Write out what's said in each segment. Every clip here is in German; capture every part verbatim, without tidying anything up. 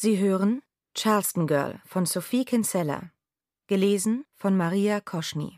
Sie hören Charleston Girl von Sophie Kinsella, gelesen von Maria Koschny.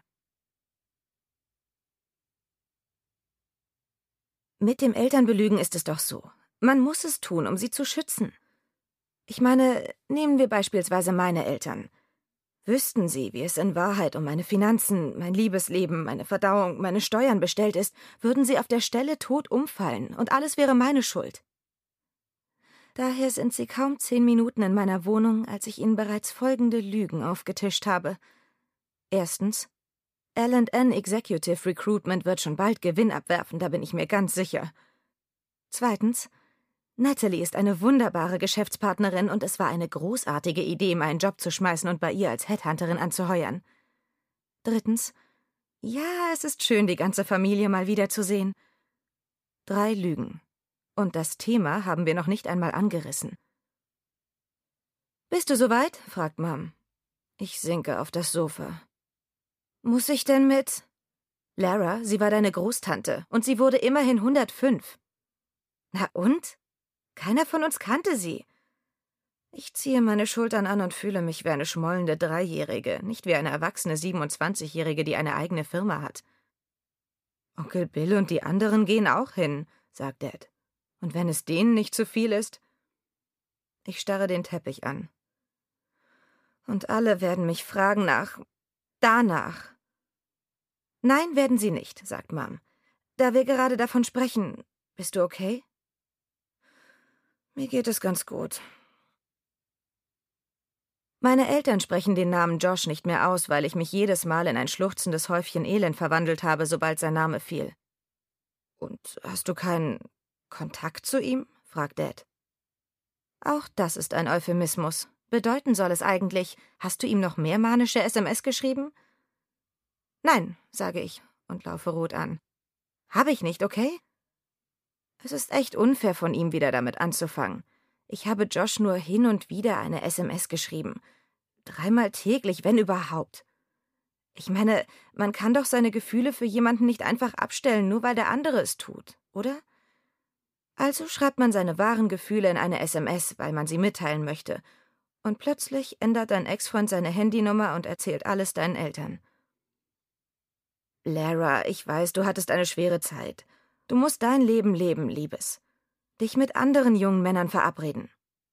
Mit dem Elternbelügen ist es doch so. Man muss es tun, um sie zu schützen. Ich meine, nehmen wir beispielsweise meine Eltern. Wüssten sie, wie es in Wahrheit um meine Finanzen, mein Liebesleben, meine Verdauung, meine Steuern bestellt ist, würden sie auf der Stelle tot umfallen und alles wäre meine Schuld. Daher sind sie kaum zehn Minuten in meiner Wohnung, als ich ihnen bereits folgende Lügen aufgetischt habe. Erstens: L and N Executive Recruitment wird schon bald Gewinn abwerfen, da bin ich mir ganz sicher. Zweitens: Natalie ist eine wunderbare Geschäftspartnerin und es war eine großartige Idee, meinen Job zu schmeißen und bei ihr als Headhunterin anzuheuern. Drittens: Ja, es ist schön, die ganze Familie mal wiederzusehen. Drei Lügen. Und das Thema haben wir noch nicht einmal angerissen. »Bist du soweit?« fragt Mom. Ich sinke auf das Sofa. »Muss ich denn mit?« »Lara, sie war deine Großtante und sie wurde immerhin hundertfünf.« »Na und? Keiner von uns kannte sie.« Ich ziehe meine Schultern an und fühle mich wie eine schmollende Dreijährige, nicht wie eine erwachsene Siebenundzwanzigjährige, die eine eigene Firma hat. »Onkel Bill und die anderen gehen auch hin«, sagt Dad. »Und wenn es denen nicht zu viel ist?« Ich starre den Teppich an. »Und alle werden mich fragen nach... danach.« »Nein, werden sie nicht«, sagt Mom. »Da wir gerade davon sprechen, bist du okay?« »Mir geht es ganz gut.« Meine Eltern sprechen den Namen Josh nicht mehr aus, weil ich mich jedes Mal in ein schluchzendes Häufchen Elend verwandelt habe, sobald sein Name fiel. »Und hast du keinen Kontakt zu ihm?« fragt Dad. Auch das ist ein Euphemismus. Bedeuten soll es eigentlich, hast du ihm noch mehr manische S M S geschrieben? »Nein«, sage ich und laufe rot an. »Habe ich nicht, okay?« Es ist echt unfair von ihm, wieder damit anzufangen. Ich habe Josh nur hin und wieder eine S M S geschrieben. Dreimal täglich, wenn überhaupt. Ich meine, man kann doch seine Gefühle für jemanden nicht einfach abstellen, nur weil der andere es tut, oder? Also schreibt man seine wahren Gefühle in eine S M S, weil man sie mitteilen möchte. Und plötzlich ändert dein Ex-Freund seine Handynummer und erzählt alles deinen Eltern. »Lara, ich weiß, du hattest eine schwere Zeit. Du musst dein Leben leben, Liebes. Dich mit anderen jungen Männern verabreden.«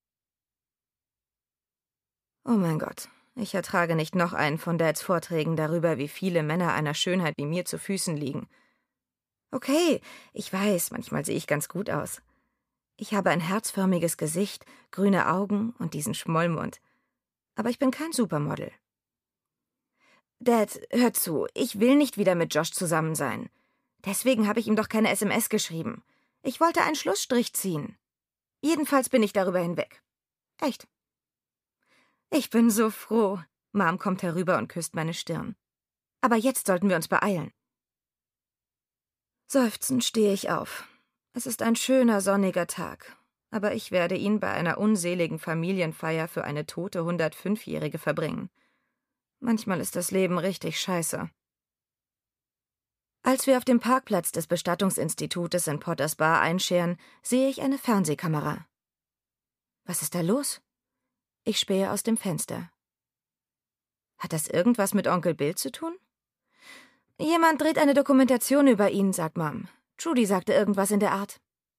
Oh mein Gott, ich ertrage nicht noch einen von Dads Vorträgen darüber, wie viele Männer einer Schönheit wie mir zu Füßen liegen. Okay, ich weiß, manchmal sehe ich ganz gut aus. Ich habe ein herzförmiges Gesicht, grüne Augen und diesen Schmollmund. Aber ich bin kein Supermodel. »Dad, hör zu, ich will nicht wieder mit Josh zusammen sein. Deswegen habe ich ihm doch keine S M S geschrieben. Ich wollte einen Schlussstrich ziehen. Jedenfalls bin ich darüber hinweg. Echt.« »Ich bin so froh.« Mom kommt herüber und küsst meine Stirn. »Aber jetzt sollten wir uns beeilen.« Seufzend stehe ich auf. Es ist ein schöner, sonniger Tag, aber ich werde ihn bei einer unseligen Familienfeier für eine tote hundertfünfjährige verbringen. Manchmal ist das Leben richtig scheiße. Als wir auf dem Parkplatz des Bestattungsinstitutes in Potters Bar einscheren, sehe ich eine Fernsehkamera. Was ist da los? Ich spähe aus dem Fenster. Hat das irgendwas mit Onkel Bill zu tun? »Jemand dreht eine Dokumentation über ihn«, sagt Mom. Trudy sagte irgendwas in der Art.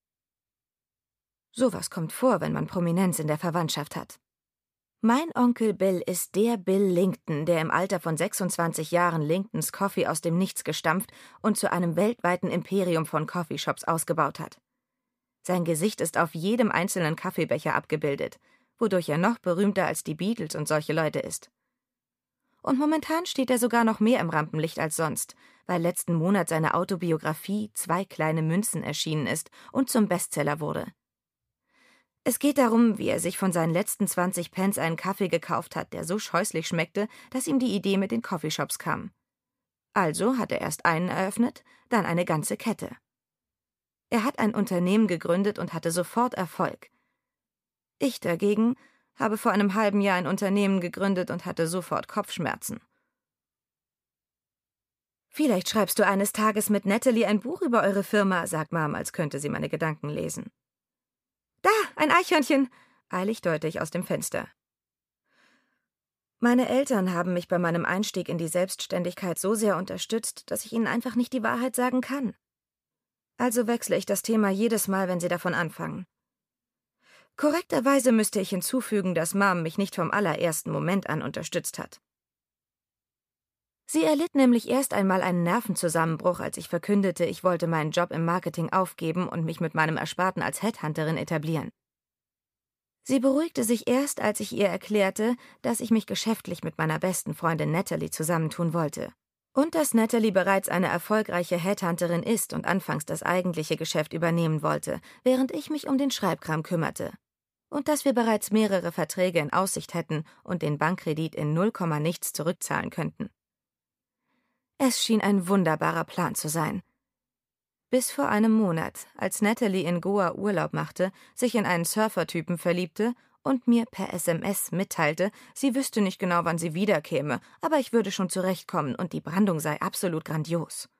Sowas kommt vor, wenn man Prominenz in der Verwandtschaft hat. Mein Onkel Bill ist der Bill Linkton, der im Alter von sechsundzwanzig Jahren Linktons Coffee aus dem Nichts gestampft und zu einem weltweiten Imperium von Coffeeshops ausgebaut hat. Sein Gesicht ist auf jedem einzelnen Kaffeebecher abgebildet, wodurch er noch berühmter als die Beatles und solche Leute ist. Und momentan steht er sogar noch mehr im Rampenlicht als sonst, weil letzten Monat seine Autobiografie »Zwei kleine Münzen« erschienen ist und zum Bestseller wurde. Es geht darum, wie er sich von seinen letzten zwanzig Pence einen Kaffee gekauft hat, der so scheußlich schmeckte, dass ihm die Idee mit den Coffeeshops kam. Also hat er erst einen eröffnet, dann eine ganze Kette. Er hat ein Unternehmen gegründet und hatte sofort Erfolg. Ich dagegen habe vor einem halben Jahr ein Unternehmen gegründet und hatte sofort Kopfschmerzen. »Vielleicht schreibst du eines Tages mit Natalie ein Buch über eure Firma«, sagt Mom, als könnte sie meine Gedanken lesen. »Da, ein Eichhörnchen! eilig deute ich aus dem Fenster. Meine Eltern haben mich bei meinem Einstieg in die Selbstständigkeit so sehr unterstützt, dass ich ihnen einfach nicht die Wahrheit sagen kann. Also wechsle ich das Thema jedes Mal, wenn sie davon anfangen. Korrekterweise müsste ich hinzufügen, dass Mom mich nicht vom allerersten Moment an unterstützt hat. Sie erlitt nämlich erst einmal einen Nervenzusammenbruch, als ich verkündete, ich wollte meinen Job im Marketing aufgeben und mich mit meinem Ersparten als Headhunterin etablieren. Sie beruhigte sich erst, als ich ihr erklärte, dass ich mich geschäftlich mit meiner besten Freundin Natalie zusammentun wollte. Und dass Natalie bereits eine erfolgreiche Headhunterin ist und anfangs das eigentliche Geschäft übernehmen wollte, während ich mich um den Schreibkram kümmerte. Und dass wir bereits mehrere Verträge in Aussicht hätten und den Bankkredit in null Komma nichts zurückzahlen könnten. Es schien ein wunderbarer Plan zu sein. Bis vor einem Monat, als Natalie in Goa Urlaub machte, sich in einen Surfertypen verliebte und mir per S M S mitteilte, sie wüsste nicht genau, wann sie wiederkäme, aber ich würde schon zurechtkommen und die Brandung sei absolut grandios.